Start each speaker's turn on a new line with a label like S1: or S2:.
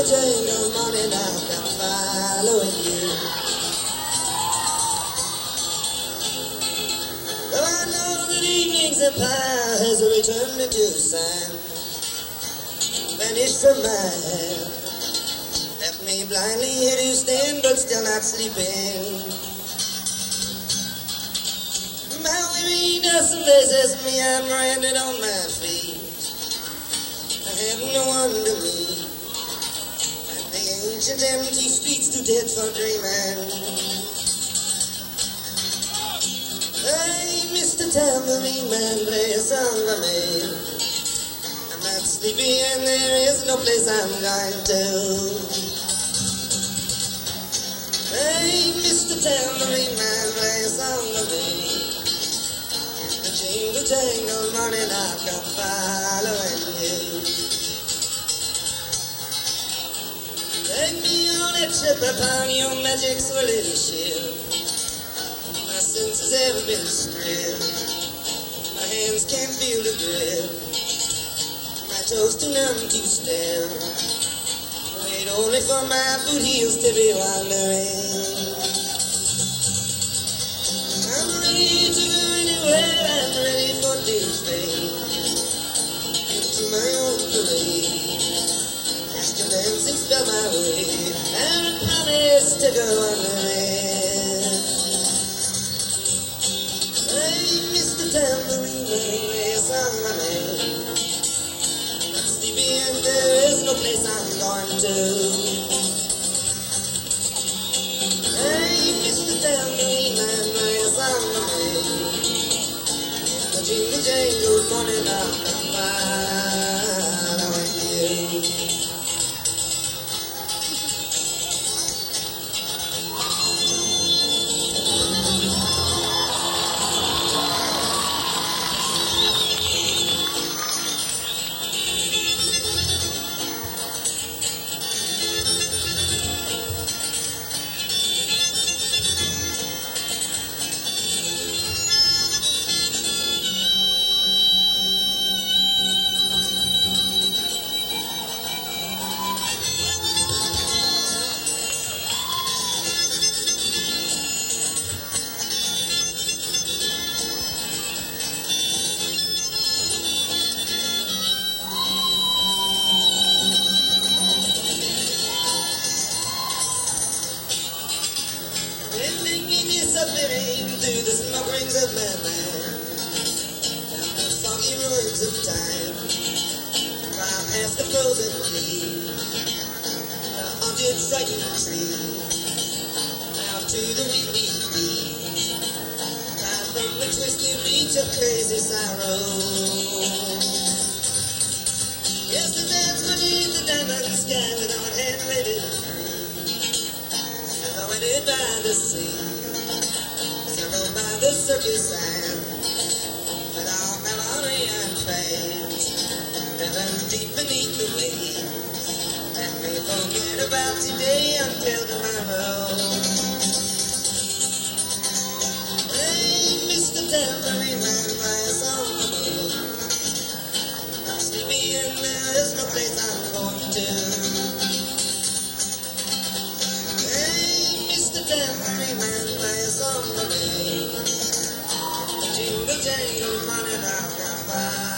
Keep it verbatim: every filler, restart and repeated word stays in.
S1: jangle morning I'll come following you. Though I know that evening's empire has returned into sand, vanished from my hand, left me blindly here to stand, but still not sleeping. My weariness embraces me, I'm branded on my feet. I have no one to meet, and the ancient empty streets too dead for dreaming. Hey, Mister Tambourine Man, play a song for me. I'm not sleepy and there is no place I'm going to. Hey, Mister Tambourine Man, play a song for me. The jingle jangle morning I'll come following you. Take me on a trip upon your magic swirling ship. My senses have been stripped, my hands can't feel the grip, my toes too numb to step. Wait only for my boot heels to be wandering. I'm ready to go anywhere, I'm ready for Tuesday, into my own parade. Ask your dancing spell my way, and I promise to go on the way. Hey, Mister Tambourine Man, play a song for me. I'm not sleepy and there is no place I'm going to. Hey, Mister Tambourine Man, play a song for me. The jingle jangle morning I'll come following you. Disappearing through the smoke rings of my mind, down the foggy ruins of time, far past the frozen sea, the haunted frightened tree, out to the windy beach, far from the twisted reach of crazy sorrow. Yes, the dance beneath the diamond sky with our hand ready to free, silhouetted by the sea, by the circus sand, with all memory and fate, driven deep beneath the waves. Let me forget about today until tomorrow. Hey, Mister Tambourine Man, play a song for me. I'm sleepy and there is no place I'm going to. Hey, Mister Tambourine Man, play a song for me. Jingle jangle morning I'll come by.